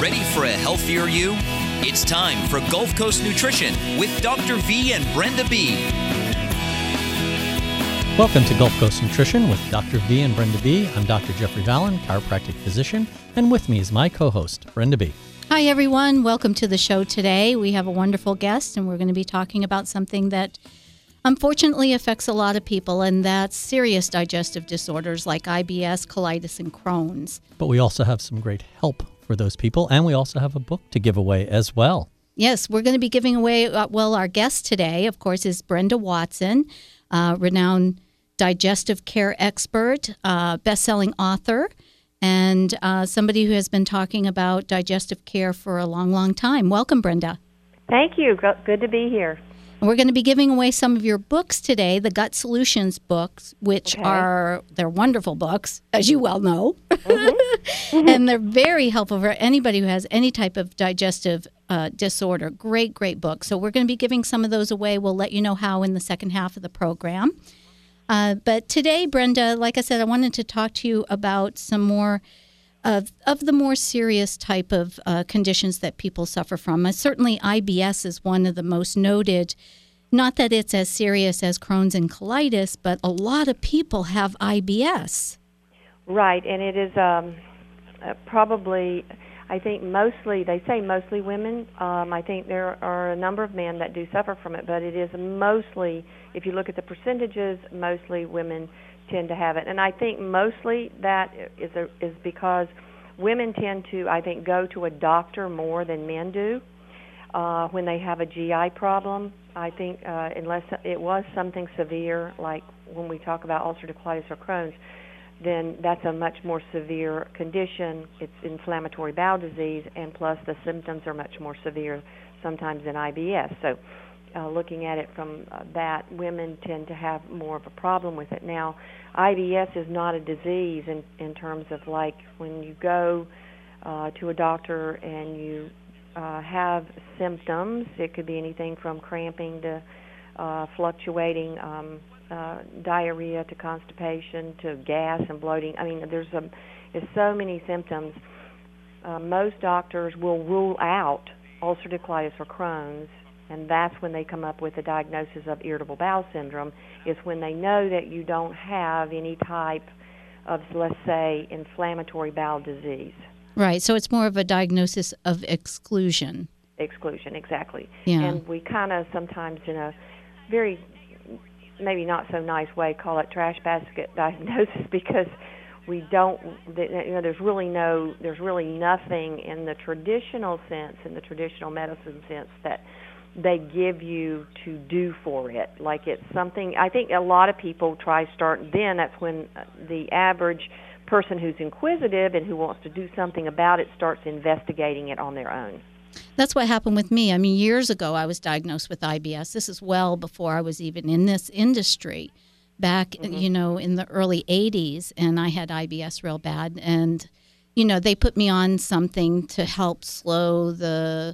Ready for a healthier you? It's time for Gulf Coast Nutrition with Dr. V and Brenda B. Welcome to Gulf Coast Nutrition with Dr. V and Brenda B. I'm Dr. Jeffrey Vallon, chiropractic physician, and with me is my co-host, Brenda B. Hi, everyone. Welcome to the show today. We have a wonderful guest, and we're going to be talking about something that unfortunately affects a lot of people, and that's serious digestive disorders like IBS, colitis, and Crohn's. But we also have some great help for those people, and we also have a book to give away as well. Yes, we're going to be giving away, our guest today, of course, is Brenda Watson, renowned digestive care expert, best-selling author, and somebody who has been talking about digestive care for a long, long time. Welcome, Brenda. Thank you. Good to be here. And we're going to be giving away some of your books today, the Gut Solutions books, which they're wonderful books, as you well know. Mm-hmm. And they're very helpful for anybody who has any type of digestive disorder. Great, great books. So we're going to be giving some of those away. We'll let you know how in the second half of the program. But today, Brenda, like I said, I wanted to talk to you about some more of the more serious type of conditions that people suffer from. Certainly, IBS is one of the most noted. Not that it's as serious as Crohn's and colitis, but a lot of people have IBS. Right, and it is probably, I think mostly, they say mostly women. I think there are a number of men that do suffer from it, but it is mostly, if you look at the percentages, mostly women tend to have it. And I think mostly that is because women tend to, I think, go to a doctor more than men do when they have a GI problem. I think unless it was something severe, like when we talk about ulcerative colitis or Crohn's, then that's a much more severe condition. It's inflammatory bowel disease, and plus the symptoms are much more severe sometimes than IBS. So looking at it from that, women tend to have more of a problem with it. Now, IBS is not a disease in terms of like when you go to a doctor and you have symptoms. It could be anything from cramping to fluctuating diarrhea to constipation to gas and bloating. I mean, there's so many symptoms. Most doctors will rule out ulcerative colitis or Crohn's, and that's when they come up with the diagnosis of irritable bowel syndrome, is when they know that you don't have any type of, let's say, inflammatory bowel disease. Right, so it's more of a diagnosis of exclusion. Exclusion, exactly. Yeah. And we kind of sometimes, in a very maybe not so nice way, call it trash basket diagnosis, because we don't, there's really nothing in the traditional sense, in the traditional medicine sense, that they give you to do for it. Like it's something, I think a lot of people that's when the average person who's inquisitive and who wants to do something about it starts investigating it on their own. That's what happened with me. I mean, years ago, I was diagnosed with IBS. This is well before I was even in this industry, back, in the early 80s, and I had IBS real bad. And, they put me on something to help slow the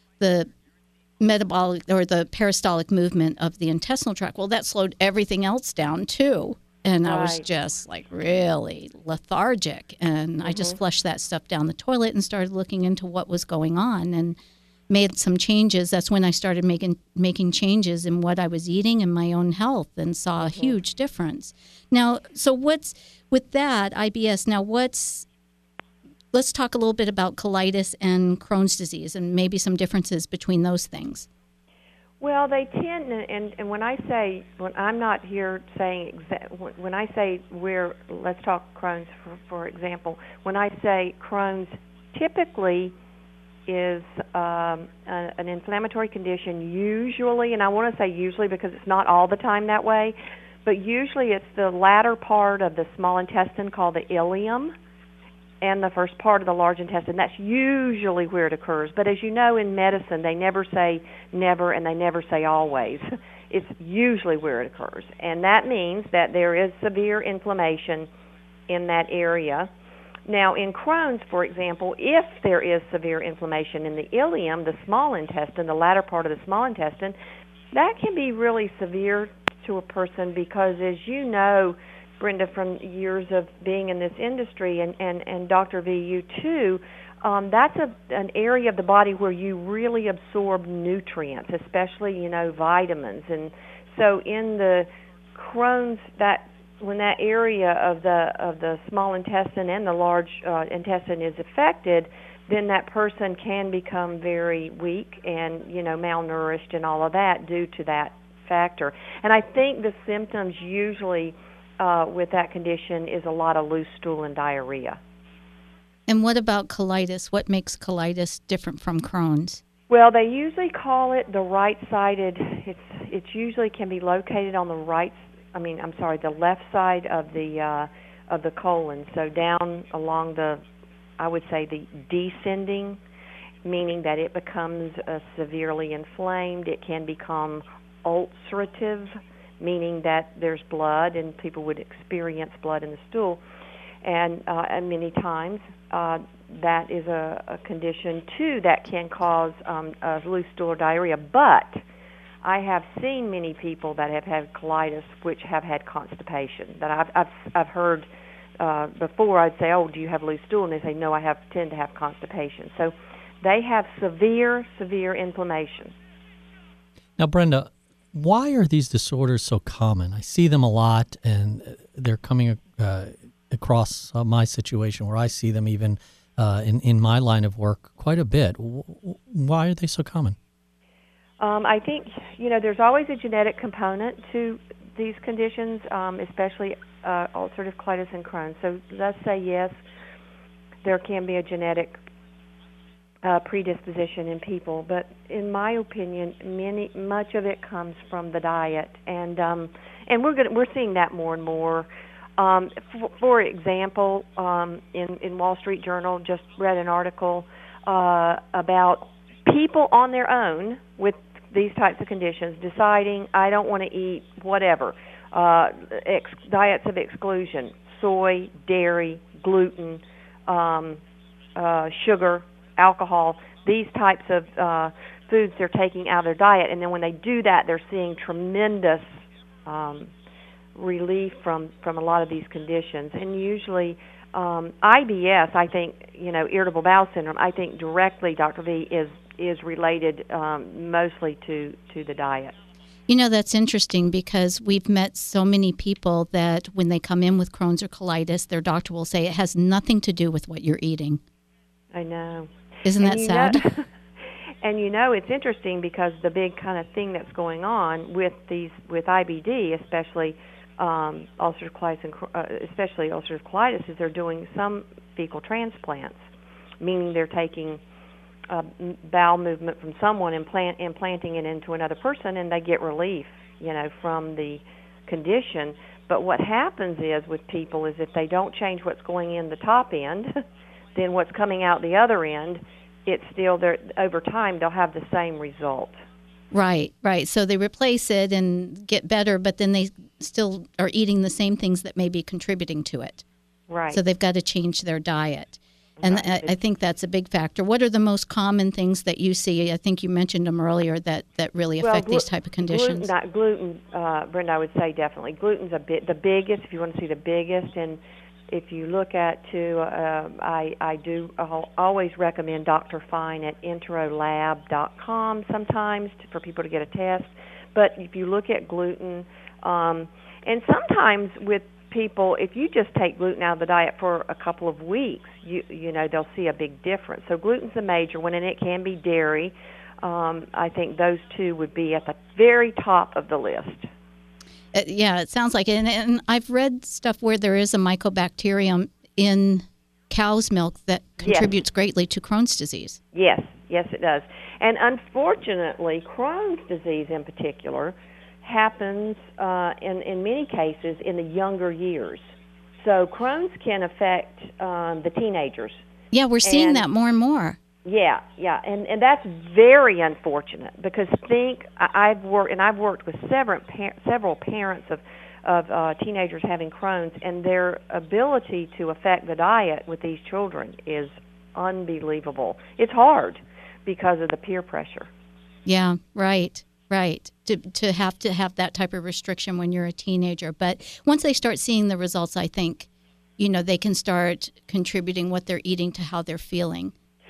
metabolic or the peristaltic movement of the intestinal tract. Well, that slowed everything else down, too. And I was just like really lethargic, and I just flushed that stuff down the toilet and started looking into what was going on and made some changes. That's when I started making changes in what I was eating and my own health, and saw a huge difference. Now, so what's with that IBS? Now, let's talk a little bit about colitis and Crohn's disease and maybe some differences between those things. Well, they tend, and when I'm not here saying when I say let's talk Crohn's for example. When I say Crohn's, typically is an inflammatory condition. Usually, and I want to say usually because it's not all the time that way, but usually it's the latter part of the small intestine called the ileum, and the first part of the large intestine. That's usually where it occurs. But as you know, in medicine, they never say never and they never say always. It's usually where it occurs. And that means that there is severe inflammation in that area. Now, in Crohn's, for example, if there is severe inflammation in the ileum, the small intestine, the latter part of the small intestine, that can be really severe to a person because, as you know, Brenda, from years of being in this industry, and Dr. V, you too, that's an area of the body where you really absorb nutrients, especially, vitamins. And so in the Crohn's, when that area of the small intestine and the large intestine is affected, then that person can become very weak and, malnourished and all of that due to that factor. And I think the symptoms usually with that condition is a lot of loose stool and diarrhea. And what about colitis? What makes colitis different from Crohn's? Well, they usually call it the right-sided. It usually can be located on the the left side of the colon. So down along I would say the descending, meaning that it becomes severely inflamed. It can become ulcerative, meaning that there's blood and people would experience blood in the stool. And many times that is a condition, too, that can cause loose stool or diarrhea. But I have seen many people that have had colitis which have had constipation. That I've heard before. I'd say, "Oh, do you have loose stool?" And they say, "No, I tend to have constipation." So they have severe inflammation. Now, Brenda, why are these disorders so common? I see them a lot, and they're coming across my situation where I see them even in my line of work quite a bit. Why are they so common? I think, there's always a genetic component to these conditions, especially ulcerative colitis and Crohn's. So let's say, yes, there can be a genetic predisposition in people, but in my opinion, much of it comes from the diet, and we're seeing that more and more. For example, in Wall Street Journal, just read an article about people on their own with these types of conditions deciding, I don't want to eat whatever, diets of exclusion, soy, dairy, gluten, sugar, alcohol, these types of foods they're taking out of their diet. And then when they do that, they're seeing tremendous relief from a lot of these conditions. And usually IBS, I think, irritable bowel syndrome, I think directly, Dr. V, is related mostly to the diet. That's interesting because we've met so many people that when they come in with Crohn's or colitis, their doctor will say it has nothing to do with what you're eating. I know. Isn't that sad? And it's interesting because the big kind of thing that's going on with IBD, especially ulcerative colitis, is they're doing some fecal transplants, meaning they're taking bowel movement from someone and implanting it into another person, and they get relief, from the condition. But what happens is with people is if they don't change what's going in the top end, then what's coming out the other end, it's still there. Over time, they'll have the same result. Right. So they replace it and get better, but then they still are eating the same things that may be contributing to it. Right. So they've got to change their diet. And I think that's a big factor. What are the most common things that you see? I think you mentioned them earlier that really affect these type of conditions. Gluten, Brenda, I would say definitely. Gluten's the biggest, if you want to see the biggest. And if you look at, I do always recommend Dr. Fine at enterolab.com sometimes for people to get a test. But if you look at gluten, and sometimes with people, if you just take gluten out of the diet for a couple of weeks, they'll see a big difference. So gluten's a major one, and it can be dairy. I think those two would be at the very top of the list. Yeah, it sounds like it. And I've read stuff where there is a mycobacterium in cow's milk that contributes greatly to Crohn's disease. Yes, it does. And unfortunately, Crohn's disease in particular happens in many cases in the younger years. So Crohn's can affect the teenagers. Yeah, we're seeing that more and more. Yeah, and that's very unfortunate because I've worked with several parents of teenagers having Crohn's, and their ability to affect the diet with these children is unbelievable. It's hard because of the peer pressure. Yeah, right. To have that type of restriction when you're a teenager. But once they start seeing the results, I think, they can start contributing what they're eating to how they're feeling.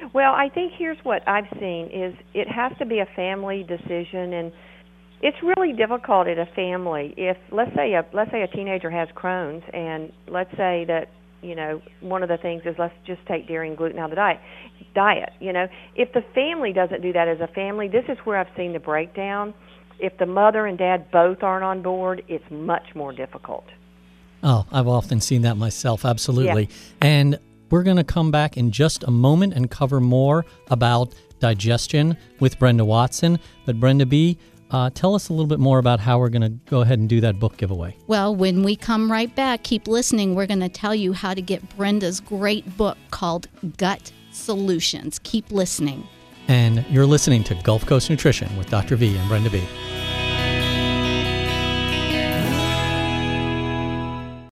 Well, I think here's what I've seen is it has to be a family decision, and it's really difficult at a family. If let's say a teenager has Crohn's, and let's say that one of the things is let's just take dairy and gluten out of the diet. If the family doesn't do that as a family, this is where I've seen the breakdown. If the mother and dad both aren't on board, it's much more difficult. Oh, I've often seen that myself, absolutely. Yeah. And we're going to come back in just a moment and cover more about digestion with Brenda Watson. But Brenda B., tell us a little bit more about how we're going to go ahead and do that book giveaway. Well, when we come right back, keep listening. We're going to tell you how to get Brenda's great book called Gut Solutions. Keep listening. And you're listening to Gulf Coast Nutrition with Dr. V and Brenda B.